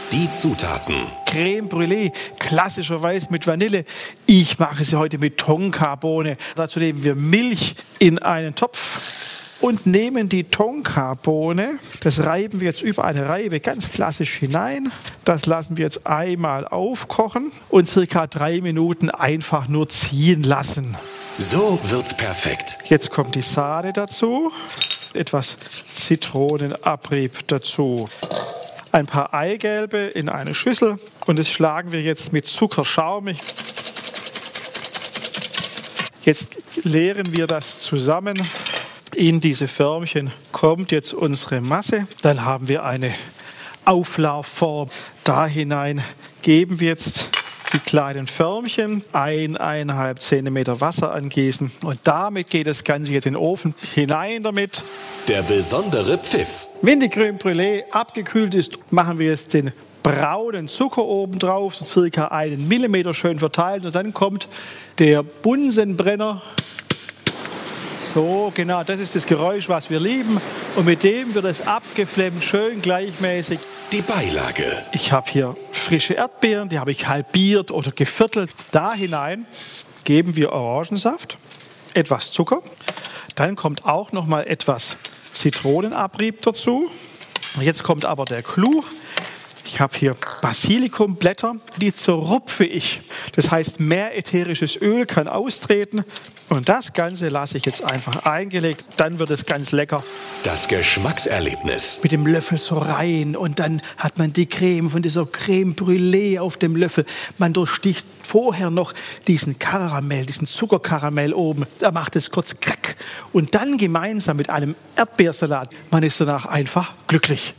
Die Zutaten. Creme Brûlée, klassischerweise mit Vanille. Ich mache sie heute mit Tonkabohne. Dazu nehmen wir Milch in einen Topf und nehmen die Tonkabohne. Das reiben wir jetzt über eine Reibe ganz klassisch hinein. Das lassen wir jetzt einmal aufkochen und circa 3 Minuten einfach nur ziehen lassen. So wird's perfekt. Jetzt kommt die Sahne dazu, etwas Zitronenabrieb dazu. Ein paar Eigelbe in eine Schüssel und das schlagen wir jetzt mit Zucker schaumig. Jetzt leeren wir das zusammen. In diese Förmchen kommt jetzt unsere Masse. Dann haben wir eine Auflaufform. Da hinein geben wir jetzt die kleinen Förmchen, 1,5 cm Wasser angießen und damit geht das Ganze jetzt in den Ofen. Hinein damit. Der besondere Pfiff. Wenn die Creme Brûlée abgekühlt ist, machen wir jetzt den braunen Zucker oben drauf, so circa 1 mm schön verteilt und dann kommt der Bunsenbrenner. So, genau, das ist das Geräusch, was wir lieben und mit dem wird es abgeflammt, schön gleichmäßig. Die Beilage. Ich habe hier frische Erdbeeren, die habe ich halbiert oder geviertelt. Da hinein geben wir Orangensaft, etwas Zucker. Dann kommt auch noch mal etwas Zitronenabrieb dazu. Jetzt kommt aber der Clou. Ich habe hier Basilikumblätter, die zerrupfe ich. Das heißt, mehr ätherisches Öl kann austreten. Und das Ganze lasse ich jetzt einfach eingelegt. Dann wird es ganz lecker. Das Geschmackserlebnis. Mit dem Löffel so rein und dann hat man die Creme von dieser Creme Brûlée auf dem Löffel. Man durchsticht vorher noch diesen Karamell, diesen Zuckerkaramell oben. Da macht es kurz krack. Und dann gemeinsam mit einem Erdbeersalat. Man ist danach einfach glücklich.